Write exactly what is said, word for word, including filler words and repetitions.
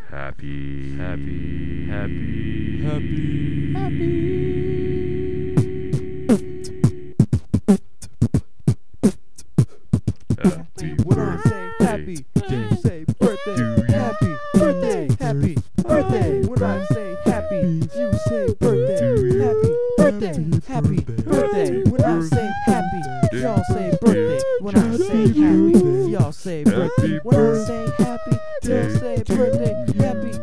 Happy, happy, happy, happy, happy. Happy When I say happy, you say birthday. Happy birthday, happy birthday. When I say happy, you say birthday. Happy birthday, happy birthday. When I say happy, y'all say birthday. When I say happy, y'all say birthday. When I say happy, y'all say birthday. Happy